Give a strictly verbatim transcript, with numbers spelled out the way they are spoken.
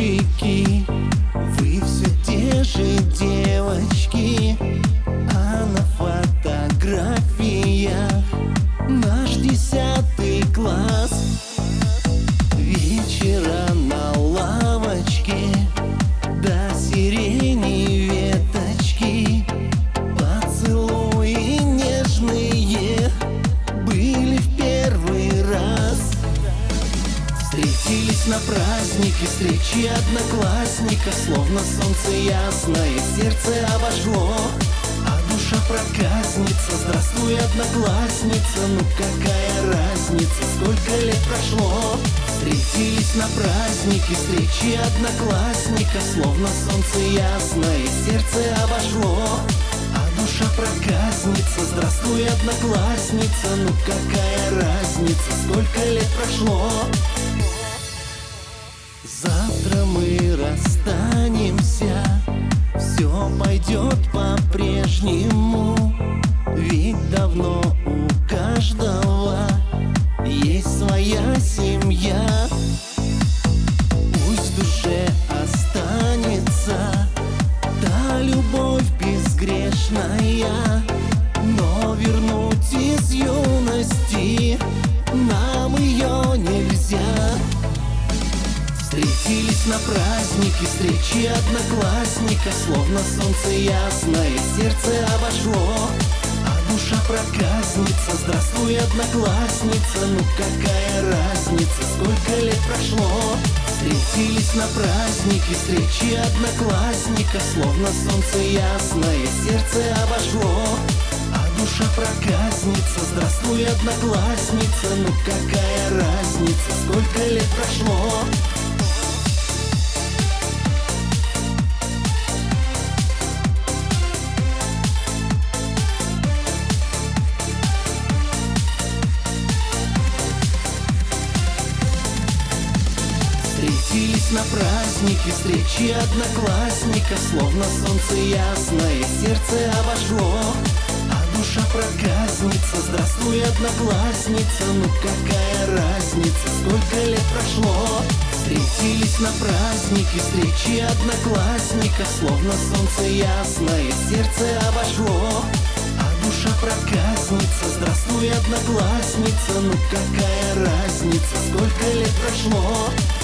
мальчики, вы все те же девочки, а на фотографиях наш десятый класс. Вечера на лавочке до сирени веточки, поцелуи нежные были в первый раз. Встретились на празднике, встречи одноклассника, словно солнце ясное сердце обожгло. А душа проказница, здравствуй, одноклассница, ну какая разница, сколько лет прошло. Встретились на празднике, встречи одноклассника, словно солнце ясное сердце обожгло. А душа проказница, здравствуй, одноклассница, ну какая разница, сколько лет прошло. Завтра мы расстанемся, все пойдет по-прежнему, ведь давно у каждого есть своя семья. Пусть в душе останется та любовь безгрешная, но вернуть из юности нам ее нельзя. Встретились на празднике, встречи одноклассника, словно солнце ясное сердце обожгло. А душа проказница, здравствуй, одноклассница, ну какая разница, сколько лет прошло. Встретились на празднике, встречи одноклассника, словно солнце ясное сердце обожгло. А душа проказница, здравствуй, одноклассница, ну какая разница, сколько лет прошло. Встретились на празднике, встречи одноклассника, словно солнце ясное сердце обожгло. А душа проказница, здравствуй, одноклассница, ну какая разница, сколько лет прошло. Встретились на празднике, встречи одноклассника, словно солнце ясное сердце обожгло. А душа проказница, здравствуй, одноклассница, ну какая разница, сколько лет прошло.